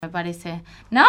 me parece, ¿no?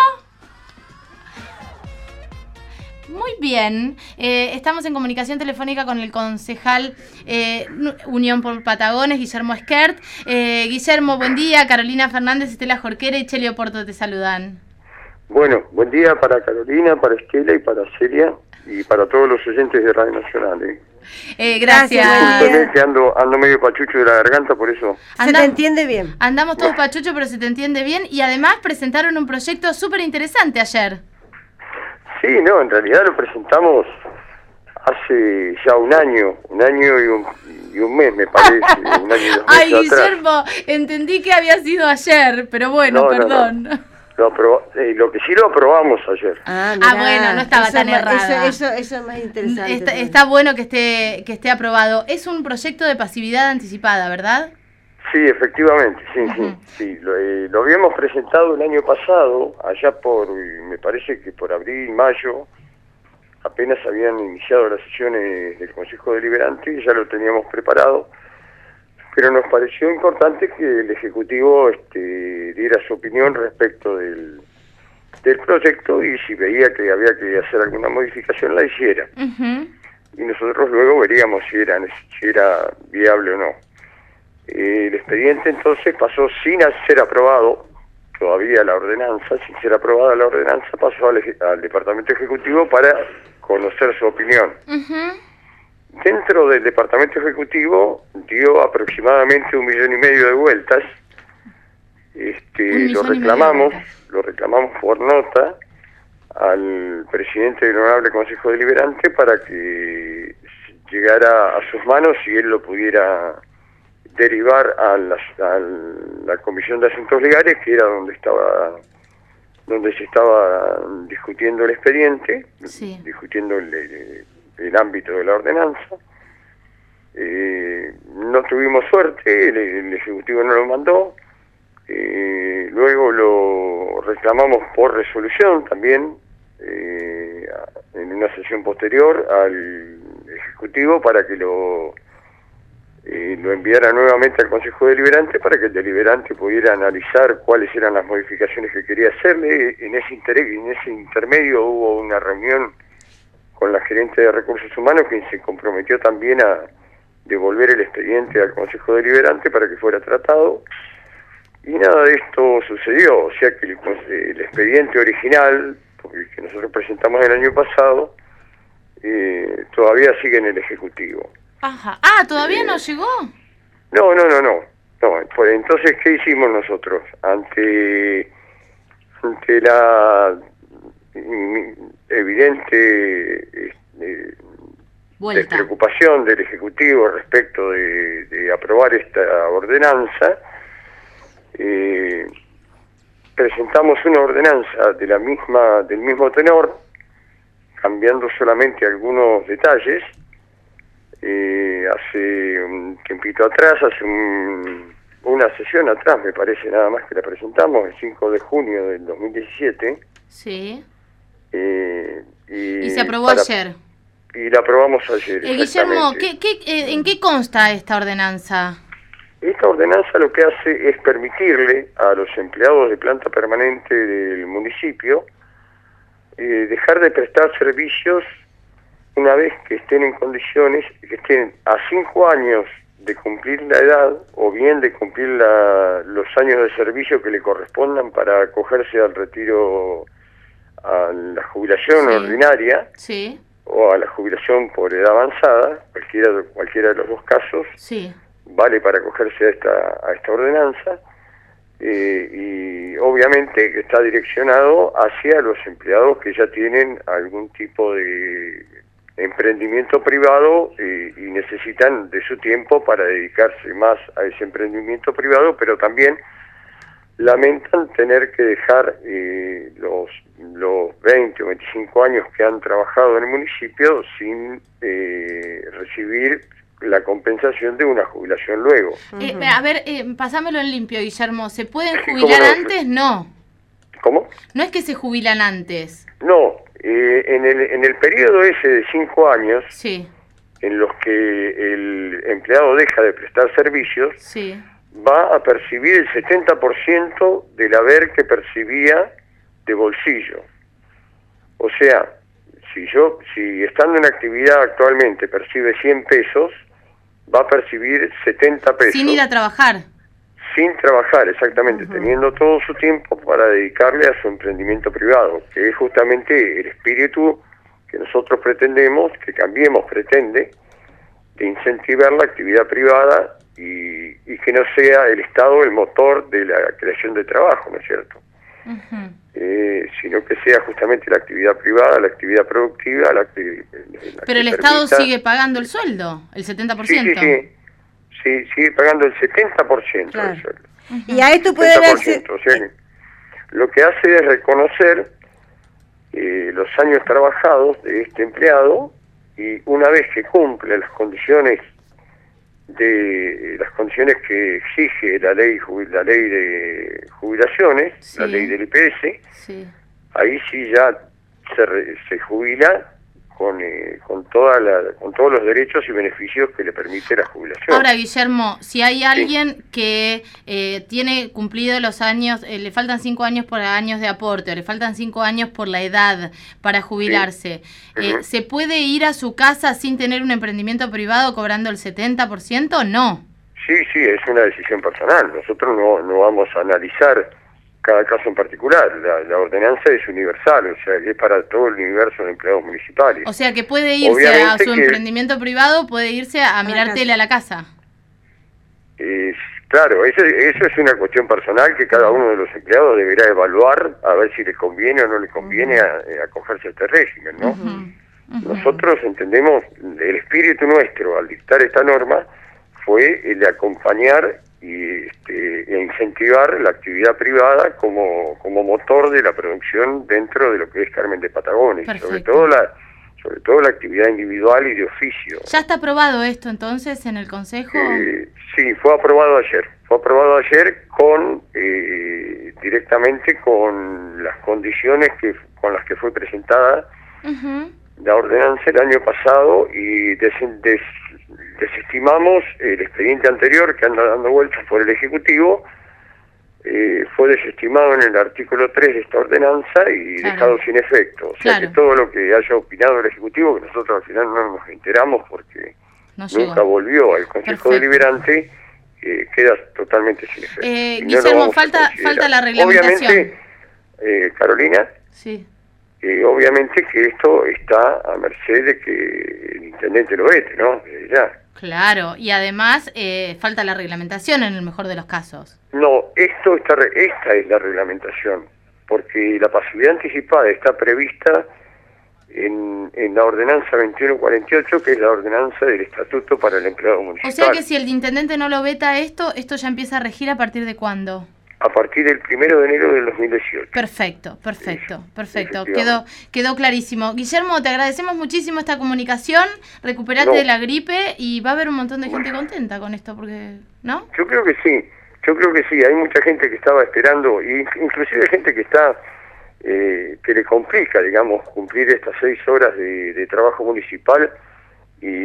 Muy bien, estamos en comunicación telefónica con el concejal Unión por Patagones, Guillermo Esquert. Guillermo, buen día. Carolina Fernández, Estela Jorquera y Chelio Porto te saludan. Bueno, buen día para Carolina, para Estela y para Celia y para todos los oyentes de Radio Nacional. Gracias. Discúlpeme que ando medio pachucho de la garganta, por eso. Se te entiende bien. Andamos todos pachuchos, pero se te entiende bien. Y además presentaron un proyecto súper interesante ayer. Sí, no, en realidad lo presentamos hace ya un año y un mes, me parece. Un año y 2 meses Ay, atrás. Guillermo, entendí que había sido ayer, pero bueno, perdón. No. Lo que sí lo aprobamos ayer. Bueno, no estaba tan errada. Eso es más interesante. Está bueno que esté aprobado. Es un proyecto de pasividad anticipada, ¿verdad? Sí, efectivamente, sí. Lo habíamos presentado el año pasado, allá me parece que por abril, mayo, apenas habían iniciado las sesiones del Consejo Deliberante y ya lo teníamos preparado, pero nos pareció importante que el Ejecutivo diera su opinión respecto del proyecto y si veía que había que hacer alguna modificación la hiciera. Y nosotros luego veríamos si era viable o no. El expediente entonces pasó sin ser aprobado todavía la ordenanza, sin ser aprobada la ordenanza, pasó al Departamento Ejecutivo para conocer su opinión. Dentro del Departamento Ejecutivo dio aproximadamente 1,5 millones de vueltas. Lo reclamamos por nota al presidente del Honorable Consejo Deliberante para que llegara a sus manos y él lo pudiera derivar a la Comisión de Asuntos Legales, que era donde se estaba discutiendo el expediente, discutiendo el ámbito de la ordenanza. No tuvimos suerte, el Ejecutivo no lo mandó. Luego lo reclamamos por resolución también en una sesión posterior al Ejecutivo para que lo enviara nuevamente al Consejo Deliberante para que el deliberante pudiera analizar cuáles eran las modificaciones que quería hacerle. En ese intermedio hubo una reunión con la gerente de Recursos Humanos, quien se comprometió también a devolver el expediente al Consejo Deliberante para que fuera tratado. Y nada de esto sucedió, o sea que el expediente original, que nosotros presentamos el año pasado, todavía sigue en el Ejecutivo. Ajá. ¿Todavía no llegó? No. Pues entonces, ¿qué hicimos nosotros? Ante la evidente despreocupación del Ejecutivo respecto de aprobar esta ordenanza, presentamos una ordenanza del mismo tenor, cambiando solamente algunos detalles. Hace un tiempito atrás, una sesión atrás, me parece nada más que la presentamos, el 5 de junio del 2017. Sí. Y se aprobó ayer. Y la aprobamos ayer. Guillermo, ¿en qué consta esta ordenanza? Esta ordenanza lo que hace es permitirle a los empleados de planta permanente del municipio dejar de prestar servicios una vez que estén en condiciones, que estén a 5 años de cumplir la edad o bien de cumplir los años de servicio que le correspondan para acogerse al retiro, a la jubilación ordinaria o a la jubilación por edad avanzada, cualquiera de los dos casos, vale para acogerse a esta ordenanza. Y obviamente que está direccionado hacia los empleados que ya tienen algún tipo de emprendimiento privado y necesitan de su tiempo para dedicarse más a ese emprendimiento privado, pero también lamentan tener que dejar los 20 o 25 años que han trabajado en el municipio sin recibir la compensación de una jubilación luego. Pasámelo en limpio, Guillermo. ¿Se pueden jubilar antes? No. ¿Cómo? No es que se jubilan antes. No, en el periodo ese de 5 años, en los que el empleado deja de prestar servicios, va a percibir el 70% del haber que percibía de bolsillo. O sea, si estando en actividad actualmente percibe 100 pesos, va a percibir 70 pesos. Sin ir a trabajar. Sin trabajar, exactamente, teniendo todo su tiempo para dedicarle a su emprendimiento privado, que es justamente el espíritu que nosotros pretendemos, que Cambiemos pretende, de incentivar la actividad privada y que no sea el Estado el motor de la creación de trabajo, ¿no es cierto? Sino que sea justamente la actividad privada, la actividad productiva, Pero el Estado sigue pagando el sueldo, el 70%. Sí, sigue pagando el 70% del sueldo. Y a esto puede darse... O sea, lo que hace es reconocer los años trabajados de este empleado, y una vez que cumple las condiciones que exige la ley de jubilaciones, sí, la ley del IPS, sí, ahí sí ya se jubila con todos los derechos y beneficios que le permite la jubilación. Ahora, Guillermo, si hay alguien que tiene cumplido los años, le faltan 5 años por años de aporte, o le faltan 5 años por la edad para jubilarse, ¿se puede ir a su casa sin tener un emprendimiento privado cobrando el 70% o no? Sí, es una decisión personal. Nosotros no vamos a analizar cada caso en particular. La ordenanza es universal, o sea, que es para todo el universo de empleados municipales. O sea, que puede irse obviamente a su emprendimiento privado, puede irse a mirar tele a la casa. Claro, eso es una cuestión personal que cada uno de los empleados deberá evaluar, a ver si le conviene o no le conviene acogerse a este régimen, ¿no? Nosotros entendemos, el espíritu nuestro al dictar esta norma fue el de acompañar e incentivar la actividad privada como motor de la producción dentro de lo que es Carmen de Patagones, sobre todo la actividad individual y de oficio. ¿Ya está aprobado esto entonces en el Consejo? Sí, fue aprobado ayer directamente con las condiciones con las que fue presentada la ordenanza el año pasado, y desestimamos el expediente anterior que anda dando vueltas por el Ejecutivo. Fue desestimado en el artículo 3 de esta ordenanza y dejado sin efecto. O sea que todo lo que haya opinado el Ejecutivo, que nosotros al final no nos enteramos porque nunca volvió al Consejo Deliberante, queda totalmente sin efecto. Guillermo, falta la reglamentación. Obviamente, Carolina, obviamente que esto está a merced de que el intendente lo vete, ¿no? Ya. Claro, y además falta la reglamentación en el mejor de los casos. No, esta es la reglamentación, porque la pasividad anticipada está prevista en la ordenanza 2148, que es la ordenanza del Estatuto para el Empleado Municipal. O sea que si el intendente no lo veta esto ya empieza a regir ¿a partir de cuándo? A partir del 1 de enero del 2018. Perfecto. Quedó clarísimo. Guillermo, te agradecemos muchísimo esta comunicación. Recuperate de la gripe y va a haber un montón de gente contenta con esto, porque ¿no? Yo creo que sí. Hay mucha gente que estaba esperando, inclusive gente que está que le complica, digamos, cumplir estas 6 horas de trabajo municipal y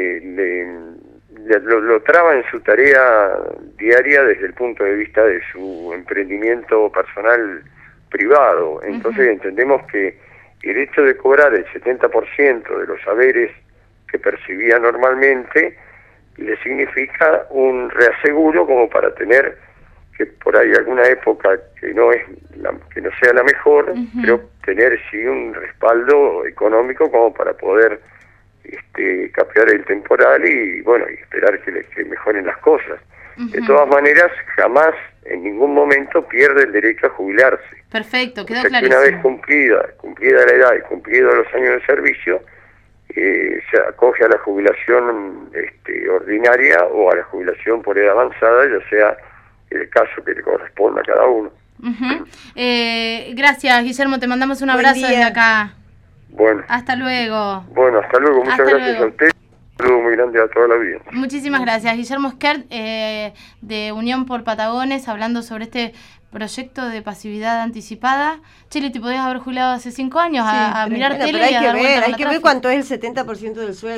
lo traba en su tarea diaria desde el punto de vista de su emprendimiento personal privado. Entonces entendemos que el hecho de cobrar el 70% de los haberes que percibía normalmente le significa un reaseguro como para tener, que por ahí alguna época que no sea la mejor, pero tener sí un respaldo económico como para poder capear el temporal y esperar que mejoren las cosas. De todas maneras, jamás en ningún momento pierde el derecho a jubilarse. Perfecto, quedó clarísimo. Una vez cumplida la edad y cumplidos los años de servicio, se acoge a la jubilación ordinaria o a la jubilación por edad avanzada, ya sea el caso que le corresponda a cada uno. Gracias, Guillermo, te mandamos un abrazo desde acá. Bueno. Hasta luego. Bueno, hasta luego. Muchas gracias a usted. Un saludo muy grande a toda la vida. Muchísimas gracias. Guillermo Skert, de Unión por Patagones, hablando sobre este proyecto de pasividad anticipada. Chile, te podías haber jubilado hace 5 años a mirar tele y a dar vueltas a la Hay que ver cuánto es el 70% del sueldo.